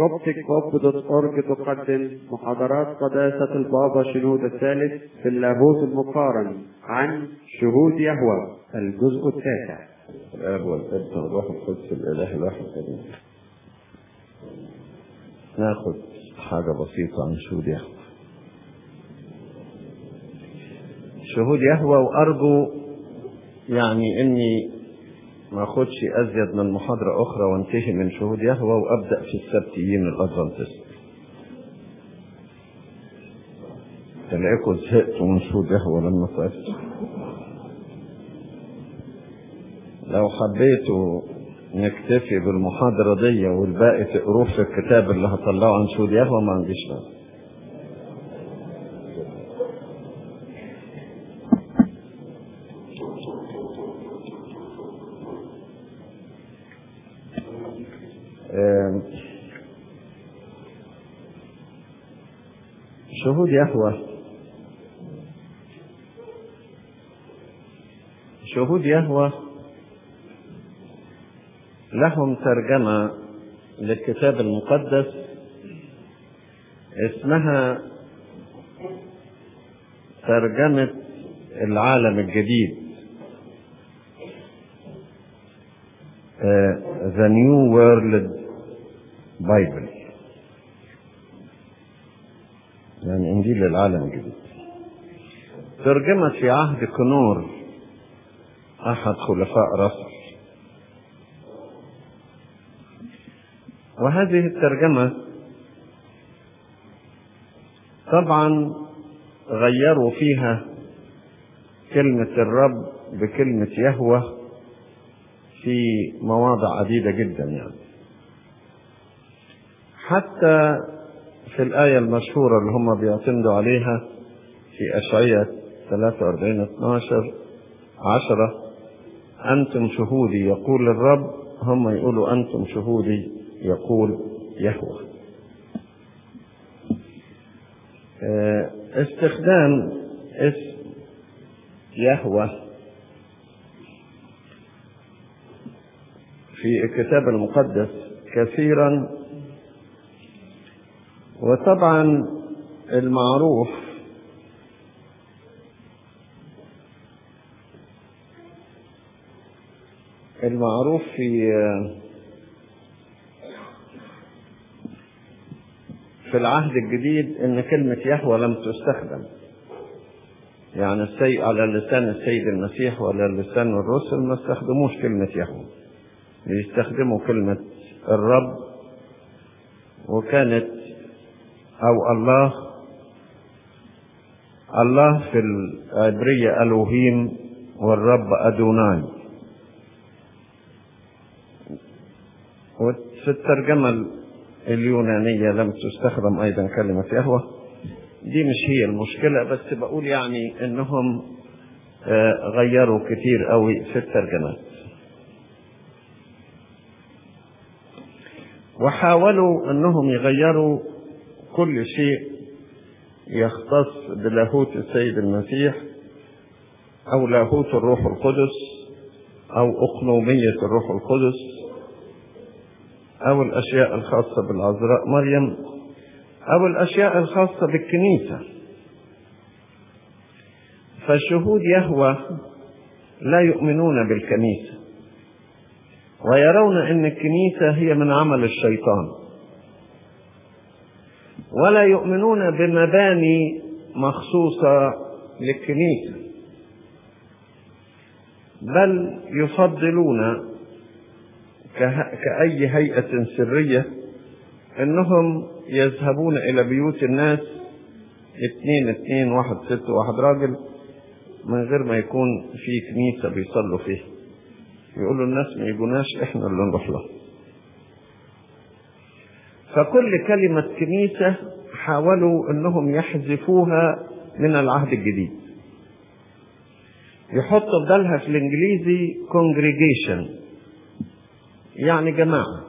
coptic.org تقدم محاضرات قداسة البابا شنودة الثالث في اللاهوت المقارن عن شهود يهوه الجزء التاسع. الآب والابن والروح القدس الإله الواحد آمين. ناخد حاجة بسيطة عن شهود يهوه. شهود يهوه، وأرجو يعني إني ما أخدش أزيد من محاضرة أخرى وانتهي من شهود يهوه وأبدأ في السبتيين الأدفنتست. تلاقيكم زهقتوا من شهود يهوه لما فاتوا. لو حبيتوا نكتفي بالمحاضرة دي والباقي تقروه في الكتاب اللي هطلعه عن شهود يهوه ما عنديش مانع. شهود يهوه لهم ترجمة للكتاب المقدس اسمها ترجمة العالم الجديد، The New World Bible، يعني إنجيل العالم الجديد. ترجمت في عهد كنور أحد خلفاء رسل، وهذه الترجمة طبعا غيروا فيها كلمة الرب بكلمة يهوه في مواضع عديدة جدا، يعني حتى في الآية المشهورة اللي هم بيعتمدوا عليها في أشعياء 43:12-10 أنتم شهودي يقول الرب، هم يقولوا أنتم شهودي يقول يهوه. استخدام اسم يهوه في الكتاب المقدس كثيرا، وطبعا المعروف في العهد الجديد ان كلمة يهوه لم تستخدم، يعني على لسان السيد المسيح ولا لسان الرسل ما استخدموش كلمة يهوه، بيستخدموا كلمة الرب، وكانت او الله في العبرية ألوهيم والرب أدوناي. وفي الترجمة اليونانية لم تستخدم أيضا كلمة يهوه. دي مش هي المشكلة، بس بقول يعني إنهم غيروا كتير قوي في الترجمات، وحاولوا إنهم يغيروا كل شيء يختص بلاهوت السيد المسيح أو لاهوت الروح القدس أو أقنومية الروح القدس أو الأشياء الخاصة بالعذراء مريم أو الأشياء الخاصة بالكنيسة. فشهود يهوه لا يؤمنون بالكنيسة، ويرون أن الكنيسة هي من عمل الشيطان، ولا يؤمنون بمباني مخصوصة للكنيسة، بل يفضلون كأي هيئة سرية انهم يذهبون الى بيوت الناس 2 واحد ست واحد راجل من غير ما يكون في كنيسة بيصلوا فيها، يقولوا الناس ما يجوناش، احنا اللي نروح لهم. فكل كلمة كنيسة حاولوا انهم يحذفوها من العهد الجديد، يحطوا بدلها في الانجليزي congregation، يعني جماعة،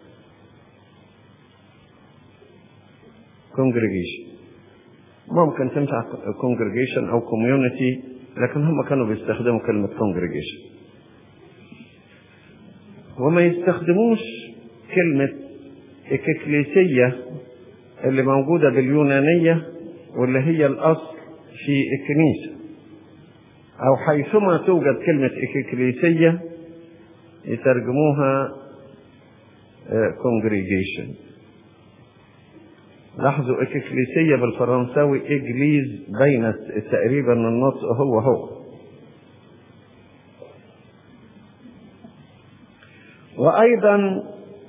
congregation. ممكن تنفع congregation أو community، لكن هم كانوا بيستخدموا كلمة congregation، وما يستخدموش كلمة الإكليسية اللي موجودة باليونانية واللي هي الأصل في الكنيسة، أو حيثما توجد كلمة إكليسية يترجموها congregation. لاحظوا إكليسية بالفرنساوي إجليز، بين تقريبا النطق هو. وأيضا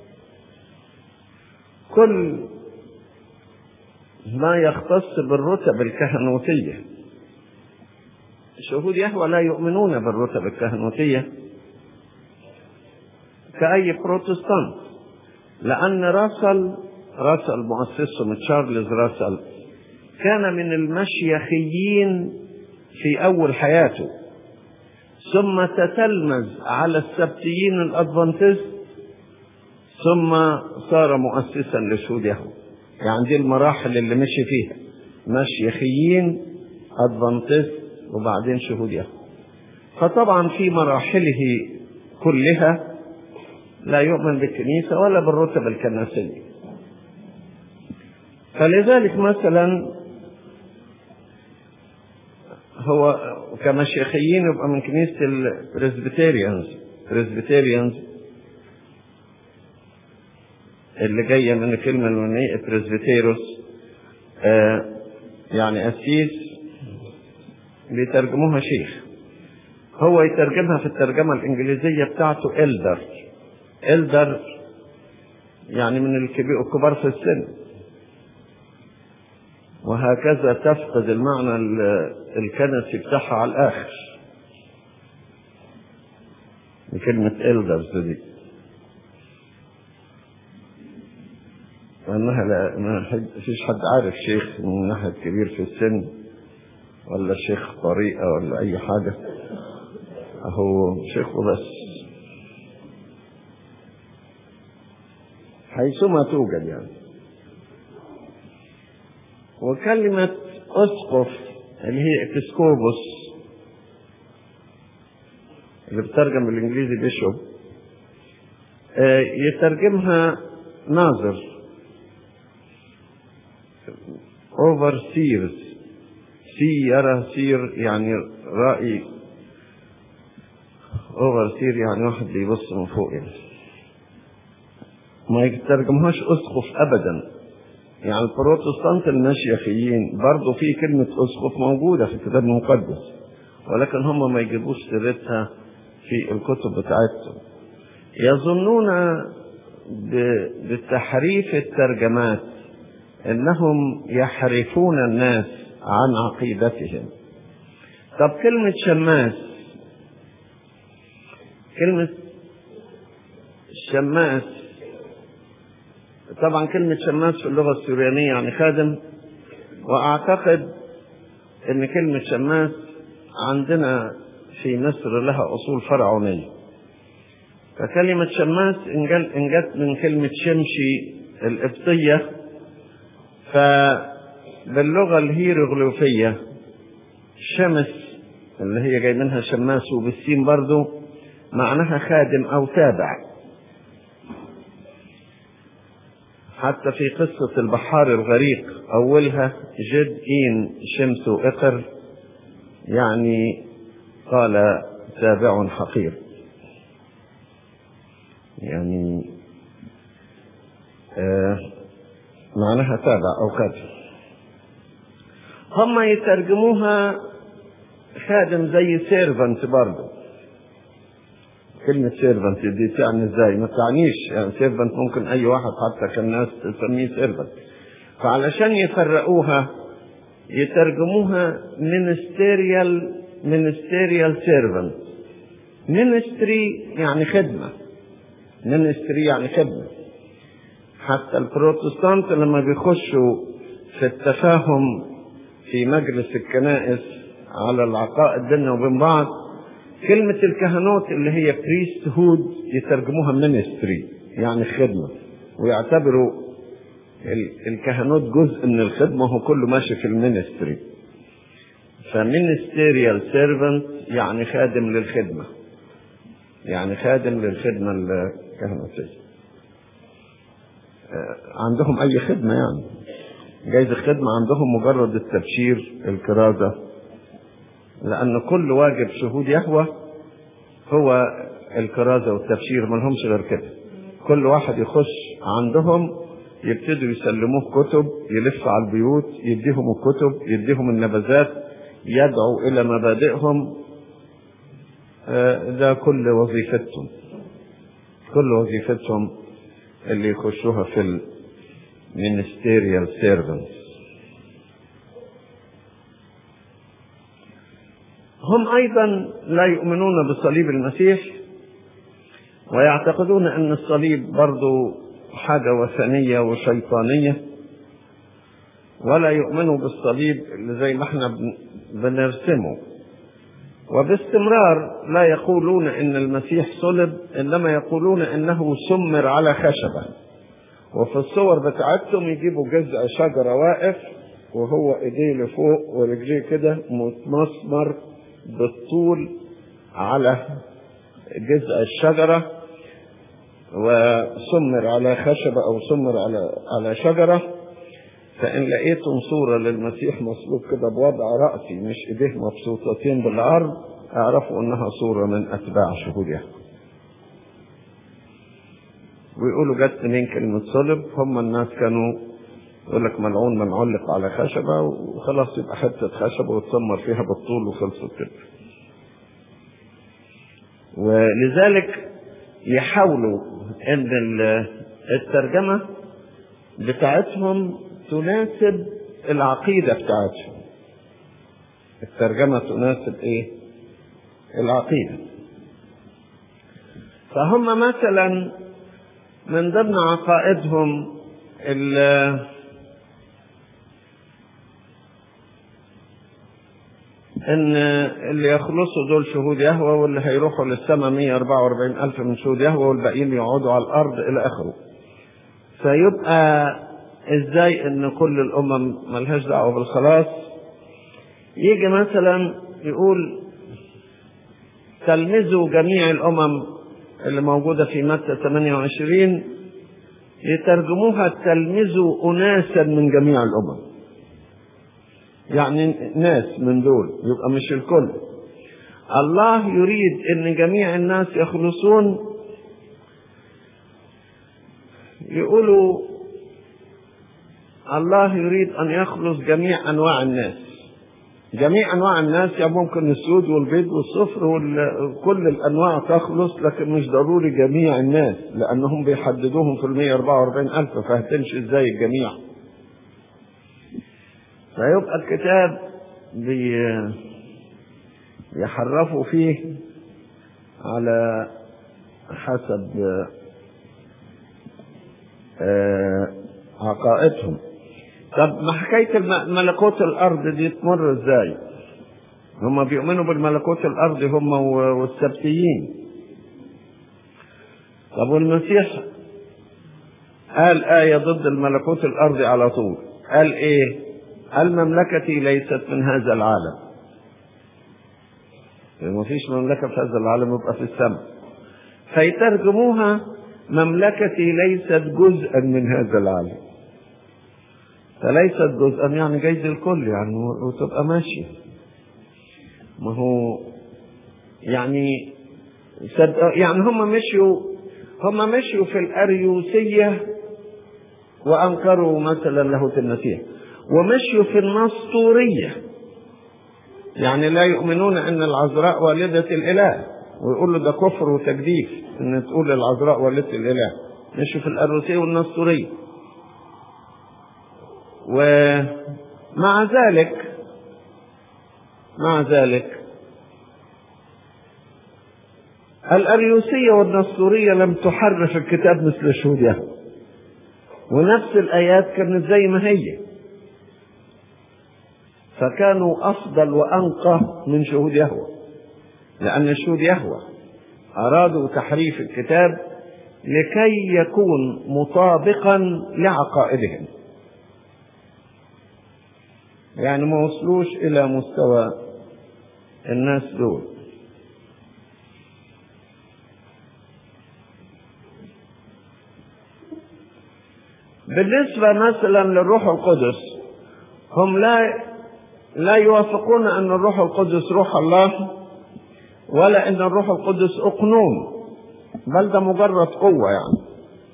كل ما يختص بالرتب الكهنوتية، شهود يهوه لا يؤمنون بالرتب الكهنوتية كأي بروتستانت، لأن راسل مؤسسهم تشارلز راسل كان من المشيخيين في أول حياته، ثم تتلمذ على السبتيين الأدفنتست، ثم صار مؤسسا لشهود يهوه. يعني دي المراحل اللي مشي فيها، مشيخيين، أدفنتست، وبعدين شهود يهوه. فطبعا في مراحله كلها لا يؤمن بالكنيسة ولا بالرتب الكنسية. فلذلك مثلا هو كمشيخيين يبقى من كنيسة البريسبيتيريانز اللي جاية من الكلمة اليونانية بريسبيتيروس، يعني أسيس، بيترجموها شيخ. هو يترجمها في الترجمة الإنجليزية بتاعته إلدر، يعني من الكبار في السن، وهكذا تفقد المعنى الكنسي بتاعها على الآخر بكلمة إلدرز دي، وأنها ما فيش حد عارف شيخ من ناحية كبير في السن ولا شيخ طريقة ولا أي حاجة، هو شيخ وبس حيثما توجد يعني. وكلمة أسقف اللي هي إبسكوبوس اللي بترجم بالإنجليزي بيشوب، يترجمها ناظر، overseers، يرى سير يعني رأي، overseer يعني واحد بيبص من فوق يعني. ما يترجمهاش أسقف أبدا. يعني البروتستانت المشيخيين برضو في كلمة أسقف موجودة في الكتاب المقدس، ولكن هم ما يجيبوش سيرتها في الكتب بتاعتهم. يظنون بتحريف الترجمات انهم يحرفون الناس عن عقيدتهم. طب كلمة شماس، طبعا كلمة شماس في اللغة السوريانية يعني خادم، واعتقد ان كلمة شماس عندنا في مصر لها اصول فرعونية. فكلمة شماس ان جت من كلمة شمشي القبطية، فباللغة الهيروغليفية شمس اللي هي جاي منها شماس وبالسين برضو معناها خادم او تابع. حتى في قصة البحار الغريق اولها جد إين شمس اقر، يعني قال تابع حقير، يعني معناها تابع او خادم. هم يترجموها خادم زي سيرفنت برضه. كلمة سيرفنت دي تعني ازاي؟ ما تعنيش يعني سيرفنت ممكن اي واحد حتى كان الناس تسميه سيرفنت. فعلشان يفرقوها يترجموها ministerial servant. ministry يعني خدمة، حتى البروتستانت لما بيخشوا في التفاهم في مجلس الكنائس على العقائد بيننا وبين بعض، كلمة الكهنوت اللي هي priesthood يترجموها ministry يعني خدمة، ويعتبروا الكهنوت جزء من الخدمة وهو كله ماشي في المينستري. فمينستيريال سيرفنت يعني خادم للخدمة، الكهنوتية. عندهم أي خدمة، يعني جايز الخدمة عندهم مجرد التبشير، الكرازة، لأن كل واجب شهود يهوه هو الكرازة والتبشير، ما لهمش غير كده. كل واحد يخش عندهم يبتدوا يسلموه كتب، يلف على البيوت يديهم الكتب، يديهم النبذات، يدعو إلى مبادئهم. ده كل وظيفتهم، كل وظيفتهم اللي يخشوها في المينستيريال سيرفنتس. هم أيضا لا يؤمنون بصليب المسيح، ويعتقدون أن الصليب برضو حاجة وثنية وشيطانية، ولا يؤمنوا بالصليب اللي زي ما احنا بنرسمه. وباستمرار لا يقولون ان المسيح صلب، انما يقولون انه سمر على خشبة. وفي الصور بتاعتهم يجيبوا جذع شجرة واقف وهو ايديه لفوق ورجليه كده مسمر بالطول على جذع الشجرة، وسمر على خشبة او سمر على شجرة. فإن لقيتم صورة للمسيح مصلوب كده بوضع رأسي مش إيديه مبسوطتين بالعرض، اعرفوا أنها صورة من أتباع شهود يهوه. ويقولوا جت منين كلمة صلب؟ هم الناس كانوا يقول لك ملعون من علق على خشبة، وخلاص يبقى حتة خشبة وتسمر فيها بالطول وخلصت كده. ولذلك يحاولوا أن الترجمة بتاعتهم تناسب العقيدة بتاعتهم. الترجمة تناسب ايه؟ العقيدة. فهم مثلا من ضمن عقائدهم ان اللي يخلصوا دول شهود يهوه، واللي هيروحوا للسماء 144,000 من شهود يهوه، والباقيين يقعدوا على الارض الى اخره. فيبقى ازاي ان كل الامم ملهاش دعوه بالخلاص؟ يجي مثلا يقول تلمذوا جميع الامم اللي موجوده في متى 28، يترجموها تلمذوا اناسا من جميع الامم، يعني ناس من دول، يبقى مش الكل. الله يريد ان جميع الناس يخلصون. يقولوا الله يريد أن يخلص جميع أنواع الناس. جميع أنواع الناس، يعني ممكن السود والبيض والصفر وكل الأنواع تخلص، لكن مش ضروري جميع الناس، لأنهم بيحددوهم في 144,000، فهتمشي إزاي الجميع؟ فيبقى الكتاب بيحرفوا فيه على حسب عقائدهم. طب ما حكاية ملكوت الأرض دي تمر إزاي؟ هم بيؤمنوا بالملكوت الأرض هم والسبتيين. طب والمسيح قال آية ضد الملكوت الأرض على طول، قال إيه؟ قال مملكتي ليست من هذا العالم. ما فيش مملكة في هذا العالم، يبقى في السماء. فيترجموها مملكتي ليست جزءا من هذا العالم. فليست جزءا يعني جايز الكل، يعني وتبقى ماشي. ما هو يعني هم مشيوا في الأريوسية وأنكروا مثلا لاهوت المسيح، ومشيوا في النسطورية، يعني لا يؤمنون أن العذراء والدة الإله، ويقولوا ده كفر وتجديف أن تقول العذراء والدة الإله. مشيوا في الأريوسية والنسطورية. ومع ذلك الأريوسية والنسطورية لم تحرف الكتاب مثل شهود يهوه، ونفس الآيات كانت زي ما هي، فكانوا أفضل وأنقى من شهود يهوه، لأن شهود يهوه أرادوا تحريف الكتاب لكي يكون مطابقا لعقائدهم، يعني ما وصلوش إلى مستوى الناس دول. بالنسبة مثلا للروح القدس، هم لا يوافقون أن الروح القدس روح الله، ولا أن الروح القدس أقنوم، بل ده مجرد قوة. يعني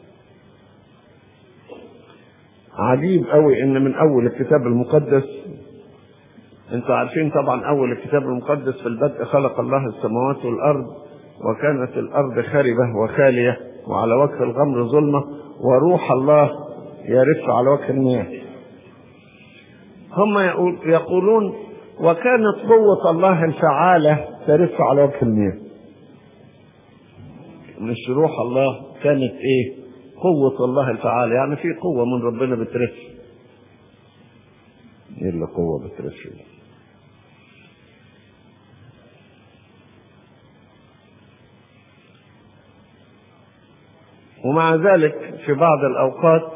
عجيب قوي ان من اول الكتاب المقدس، انتوا عارفين طبعا اول الكتاب المقدس في البدء خلق الله السماوات والارض، وكانت الارض خاربة وخالية وعلى وجه الغمر ظلمة وروح الله يرف على وجه المياه. هم يقولون وكانت قوة الله الفعالة ترف على وجه المياه. مش روح الله، كانت ايه؟ قوة الله الفعالة. يعني في قوة من ربنا بترف. ايه اللي قوة بترف؟ ومع ذلك في بعض الأوقات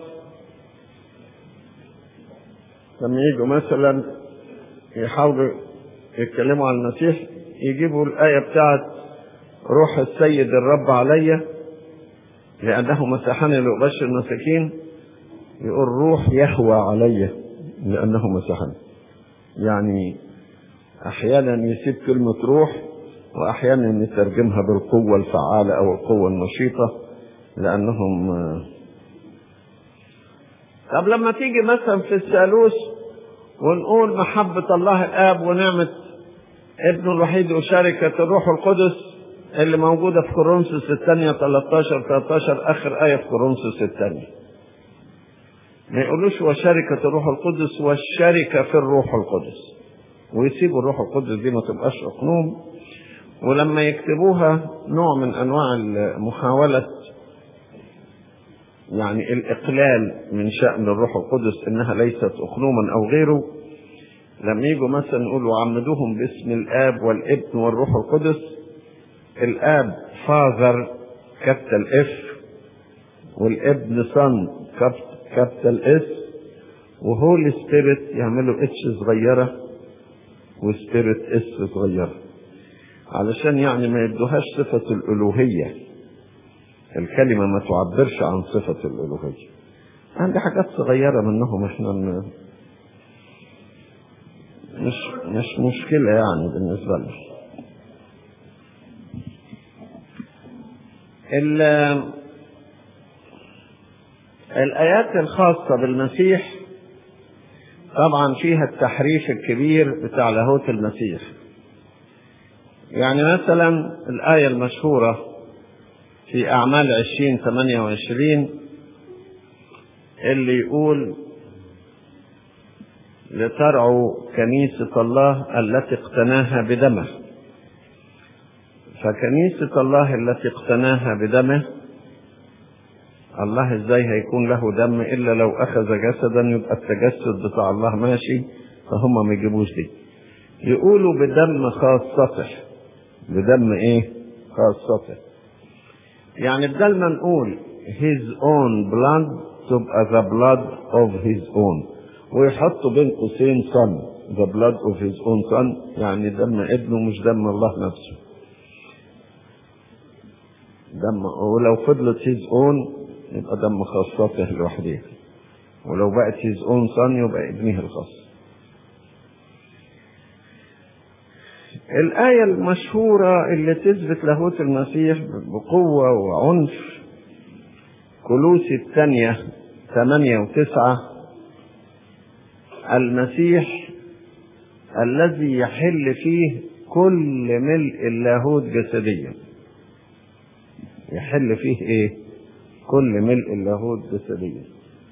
لما يجوا مثلا يحاولوا يتكلموا عن المسيح، يجيبوا الآية بتاعت روح السيد الرب علي لأنه مسحني لأبشر المساكين، يقول روح يهوى علي لأنه مسحني. يعني أحيانا يسيب كلمة روح، وأحيانا يترجمها بالقوة الفعالة أو القوة النشيطة لأنهم. طب لما تيجي مثلا في الثالوث ونقول محبة الله الآب ونعمة ابنه الوحيد وشركة الروح القدس اللي موجودة في كورنثوس الثانية 13 آخر آية في كورنثوس الثانية، ما يقولوش وشركة الروح القدس والشركة في الروح القدس، ويسيبوا الروح القدس دي ما تبقاش أقنوم. ولما يكتبوها نوع من أنواع محاولة يعني الإقلال من شأن الروح القدس إنها ليست أقنوما أو غيره. لما يجوا مثلا يقولوا عمدوهم باسم الآب والابن والروح القدس، الآب فاذر كابيتال اف، والابن صن كابيتال اس، وهولي سبيريت يعملوا اتش صغيرة وسبيريت اس صغيرة، علشان يعني ما يدوهاش صفة الألوهية. الكلمة ما تعبرش عن صفة الألوهية. عندي حاجات صغيرة منهم احنا مش مشكلة يعني بالنسبة لنا. الآيات الخاصة بالمسيح طبعا فيها التحريف الكبير بتاع لاهوت المسيح. يعني مثلا الآية المشهورة في أعمال 20:28 اللي يقول لترعوا كنيسة الله التي اقتناها بدمه. فكنيسة الله التي اقتناها بدمه، الله ازاي هيكون له دم الا لو اخذ جسدا؟ يبقى التجسد بتاع الله ماشي، فهم ما يجيبوش دي. يقولوا بدم خاصته. بدم ايه؟ خاصته. يعني بدل ما نقول his own blood تبقى the blood of his own، ويحطوا بين قوسين son the blood of his own son، يعني دم ابنه مش دم الله نفسه. دم، ولو فضلت his own يبقى دم خاصته لوحده، ولو بقت his own son يبقى ابنه الخاص. الآية المشهورة اللي تثبت لاهوت المسيح بقوة وعنف كولوسي 2:8 و9، المسيح الذي يحل فيه كل ملء اللاهوت جسديا. يحل فيه ايه؟ كل ملء اللاهوت جسديا.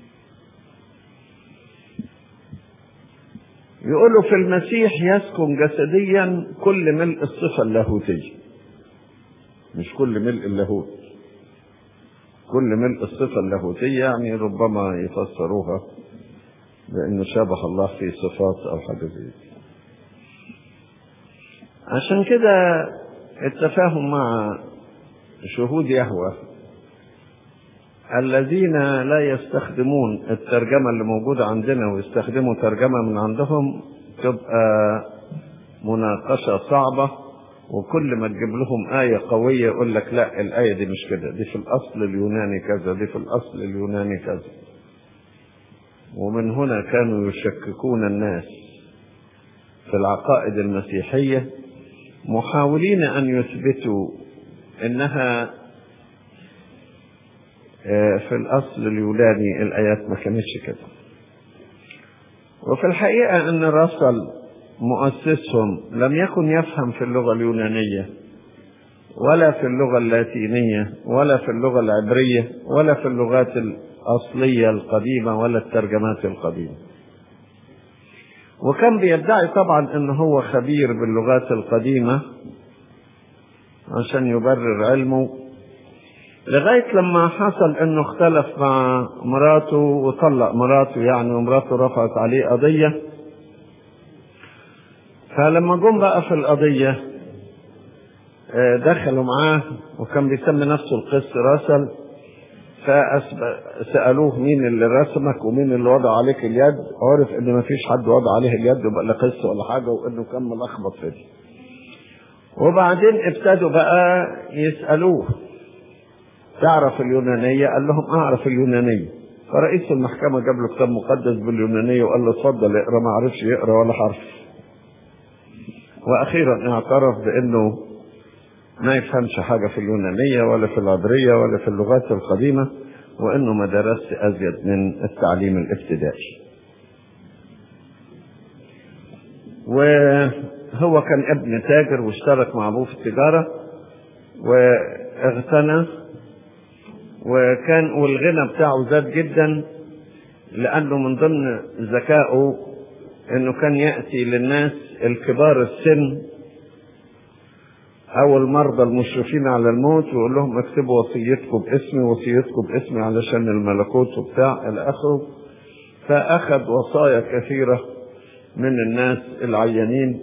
يقولوا في المسيح يسكن جسديا كل ملء الصفة اللاهوتية، مش كل ملء اللاهوت، كل ملء الصفة اللاهوتية. يعني ربما يفسروها بأنه شبه الله في صفات أو حاجة زي دي. عشان كده التفاهم مع شهود يهوه الذين لا يستخدمون الترجمة اللي موجودة عندنا ويستخدموا ترجمة من عندهم تبقى مناقشة صعبة، وكل ما تجيب لهم آية قوية يقول لك لا الآية دي مش كده، دي في الأصل اليوناني كذا، دي في الأصل اليوناني كذا. ومن هنا كانوا يشككون الناس في العقائد المسيحية، محاولين أن يثبتوا أنها في الأصل اليوناني الآيات ما كانتش كده. وفي الحقيقة أن راسل مؤسسهم لم يكن يفهم في اللغة اليونانية ولا في اللغة اللاتينية ولا في اللغة العبرية ولا في اللغات الأصلية القديمة ولا الترجمات القديمة، وكان بيدعي طبعا أنه هو خبير باللغات القديمة عشان يبرر علمه، لغاية لما حصل أنه اختلف مع مراته وطلق مراته يعني، ومراته رفعت عليه قضية. فلما جم بقى في القضية دخلوا معاه، وكان بيسمي نفسه القس راسل، فسألوه مين اللي رسمك ومين اللي وضع عليك اليد، عرف ان ما فيش حد وضع عليه اليد يبقى لا قس ولا حاجة، وانه كان ملخبط في دي. وبعدين ابتدوا بقى يسألوه تعرف اليونانية؟ قال لهم اعرف اليونانية. فرئيس المحكمة جاب له كتاب مقدس باليونانية وقال له اتفضل اقرا، ما عرفش يقرا ولا حرف. واخيرا اعترف بانه ما يفهمش حاجة في اليونانية ولا في العبرية ولا في اللغات القديمة، وانه ما درسش ازيد من التعليم الابتدائي. وهو كان ابن تاجر واشترك مع ابوه في التجارة واغتنى، والغنى بتاعه زاد جدا، لانه من ضمن ذكائه انه كان يأتي للناس الكبار السن او المرضى المشرفين على الموت ويقول لهم اكتبوا وصيتكم باسمي وصيتكم باسمي علشان الملكوت وبتاع الى اخره. فاخذ وصايا كثيرة من الناس العيانين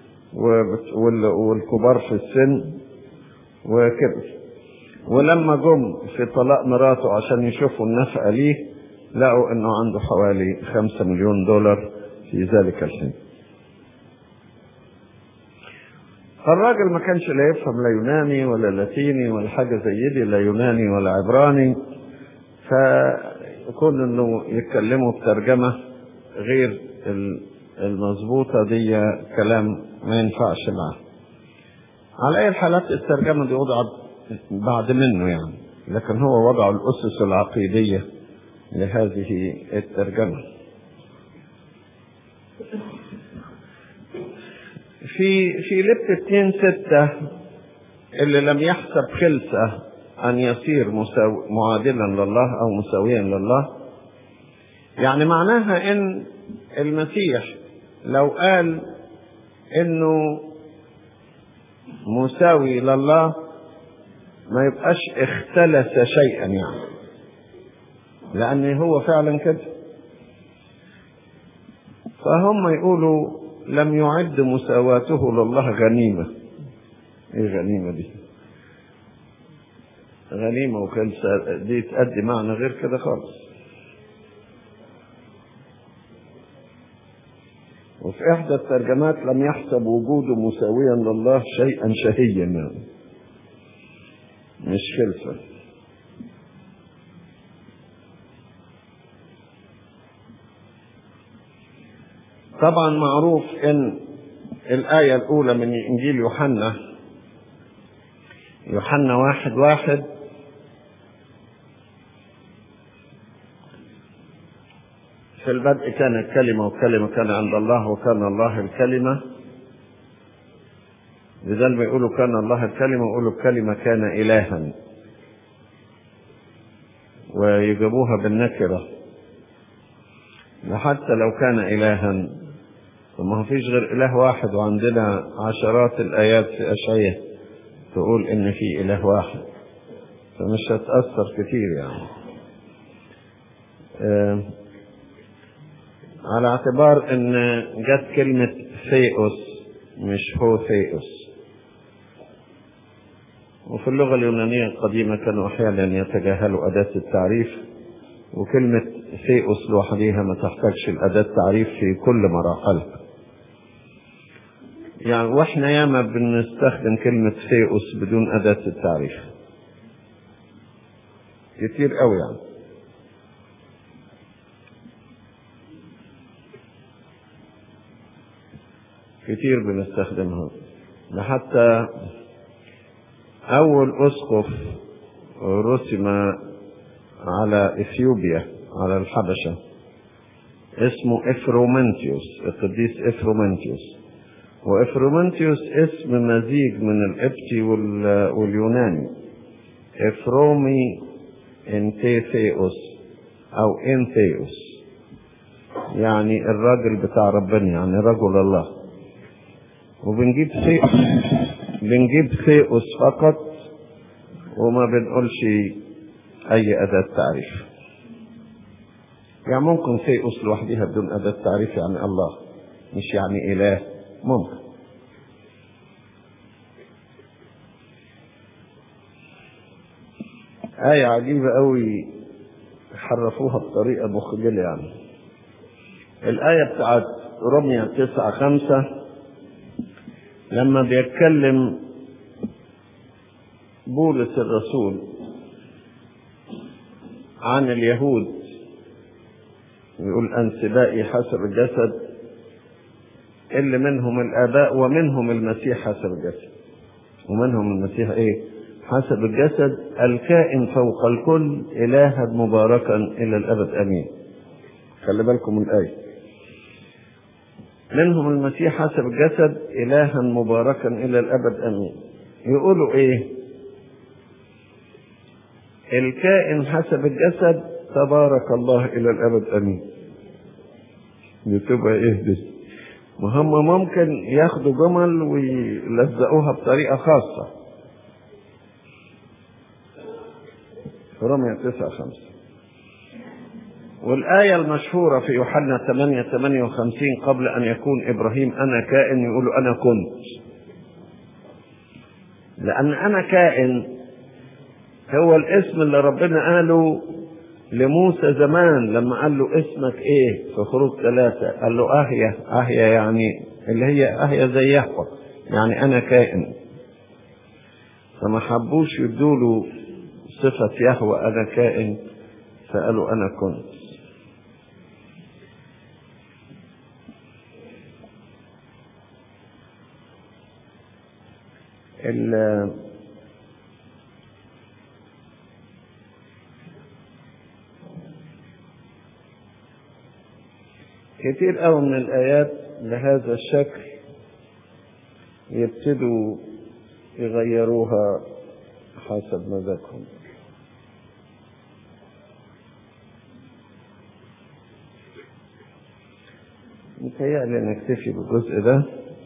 والكبار في السن وكده. ولما جم في طلاق مراته عشان يشوفوا النفقة ليه، لقوا انه عنده حوالي 5 مليون دولار في ذلك الحين. فالراجل ما كانش لا يفهم لا يوناني ولا لاتيني ولا حاجة زي دي، لا يوناني ولا عبراني، فيكون انه يتكلموا بترجمة غير المظبوطة دي كلام ما ينفعش معه. على اي الحالات الترجمة دي وضعت بعد منه يعني، لكن هو وضع الأسس العقيدية لهذه الترجمة. في لبت 2:6 اللي لم يحسب خلسة أن يصير معادلا لله أو مساويا لله، يعني معناها إن المسيح لو قال إنه مساوي لله ما يبقاش اختلس شيئا يعني، لأن هو فعلا كده. فهم يقولوا لم يعد مساواته لله غنيمة. ايه غنيمة دي؟ غنيمة وخلسة دي تأدي معنى غير كده خالص. وفي إحدى الترجمات لم يحسب وجوده مساويا لله شيئا شهيا يعني، مش خلسة. طبعا معروف ان الآية الأولى من إنجيل يوحنا 1:1 في البدء كان الكلمة والكلمة كان عند الله وكان الله الكلمة. بدل ما يقولوا كان الله الكلمة يقولوا الكلمة كان إلها، ويجيبوها بالنكرة. حتى لو كان إلها فما فيش غير إله واحد، وعندنا عشرات الآيات في أشعياء تقول إن في إله واحد، فمش هتأثر كتير يعني. على اعتبار إن جت كلمة ثيوس مش هو ثيوس. وفي اللغة اليونانية القديمة كانوا أحيانا يتجاهلوا أداة التعريف، وكلمة ثيوس لوحدها ما تحتاجش الأداة التعريف في كل مراحلها يعني. واحنا ياما بنستخدم كلمة ثيوس بدون أداة التعريف كتير قوي يعني. كتير بنستخدمها. حتى أول أسقف رسم على إثيوبيا، على الحبشة، اسمه إفرومنتيوس، القديس إفرومنتيوس. وإفرومنتيوس اسم مزيج من القبطي واليوناني، إفرومي انتيثيوس أو انثيوس، يعني الراجل بتاع ربنا، يعني رجل الله. وبنجيب ثيوس فقط وما بنقولش أي أداة تعريف. يعني ممكن ثيوس لوحدها بدون أداة تعريف، يعني الله، مش يعني إله، ممكن. آية عجيبة قوي حرفوها بطريقة مخجلة. يعني الآية بتاعت رمية 9:5 لما بيتكلم بولس الرسول عن اليهود، يقول أنسبائي حسب الجسد، اللي منهم الآباء ومنهم المسيح حسب الجسد. ومنهم المسيح إيه؟ حسب الجسد، الكائن فوق الكل، إلها مباركا إلى الأبد أمين. خلي بالكم من الآية، منهم المسيح حسب الجسد، إلها مباركا إلى الأبد أمين. يقولوا إيه؟ الكائن حسب الجسد تبارك الله إلى الأبد أمين. يتبقى إيه دي؟ وهم ممكن ياخدوا جمل ويلزقوها بطريقة خاصة. رمية 9:5. والآية المشهورة في يوحنا 8:58 قبل أن يكون إبراهيم أنا كائن، يقولوا أنا كنت. لأن أنا كائن هو الاسم اللي ربنا قاله لموسى زمان لما قال له اسمك ايه في خروج 3، قال له أهيا. أهيا يعني اللي هي أهيا زي يهوه، يعني أنا كائن. فما حبوش يدوله صفة يهوه أنا كائن، فقالوا أنا كنت. كتير قوي من الآيات بهذا الشكل يبتدوا يغيروها حسب مزاجهم. متهيألي نكتفي بالجزء ده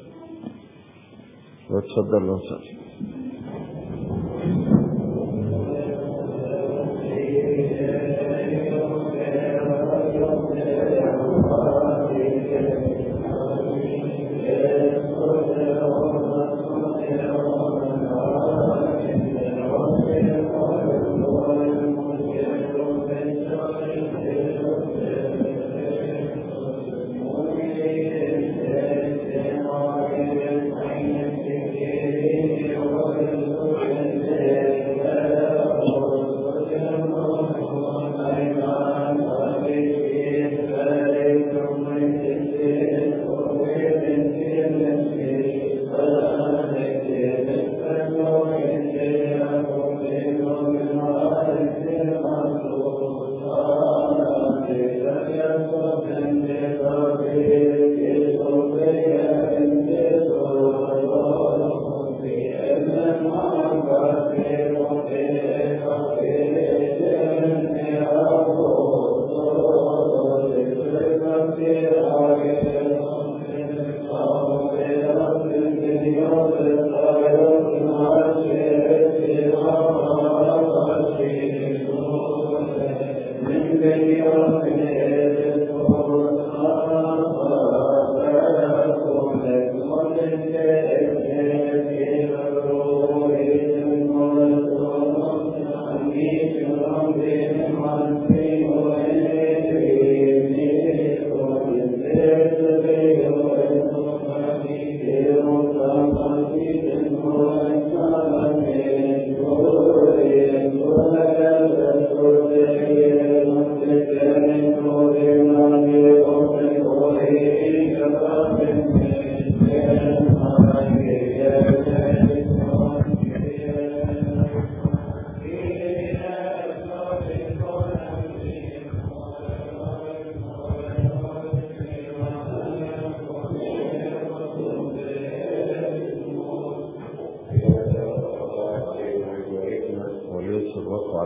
واتفضل وصل.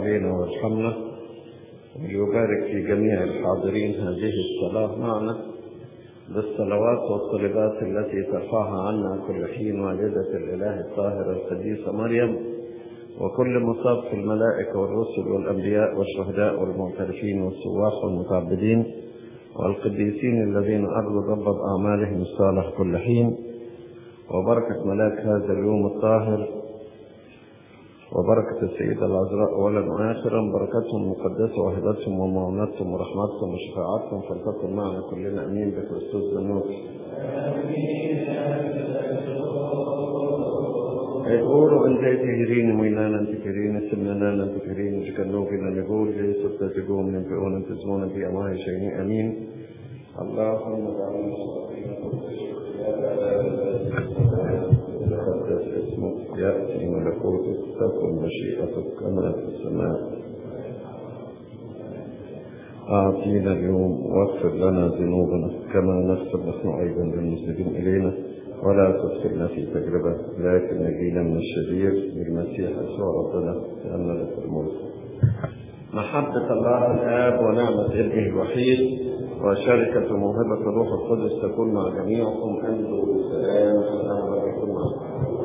علينا ويرحمنا، ويبارك في جميع الحاضرين هذه الصلاة معنا بالصلوات والطلبات التي ترفعها عنا كل حين والدة الإله الطاهرة القديسة مريم، وكل مصاب في الملائكة والرسل والأنبياء والشهداء والمعترفين والسواح والمتعبدين والقديسين الذين أرضوا الرب بأعمالهم الصالح كل حين، وبركة ملاك هذا اليوم الطاهر، وبركة السيدة العذراء أولا وآخرا، بركتهم المقدسة وهبتهم ومعونتهم ورحمتهم وشفاعتهم فلتكن معنا كلنا أمين بكريستوس النور. يقولوا أنت تهرين وينانا أنت كرين سمنا أنت كرين جكنوكنا نقول جيسو تتقوم من فئون تزمون في أماه شيء أمين. اللهم تعالى تقدس اسمك، يأتي ملكوتك، تكن مشيئتك كما في السماء. أعطينا اليوم واغفر لنا ذنوبنا كما نغفر نحن أيضا للمذنبين إلينا، ولا تدخلنا في تجربة لكن نجينا من الشرير بالمسيح يسوع ربنا، لأن لك الملك. محبة الله الآب ونعمة ابنه الوحيد وشركة موهبة الروح القدس تكون مع جميعكم. أنتم بالسلام. السلام عليكم.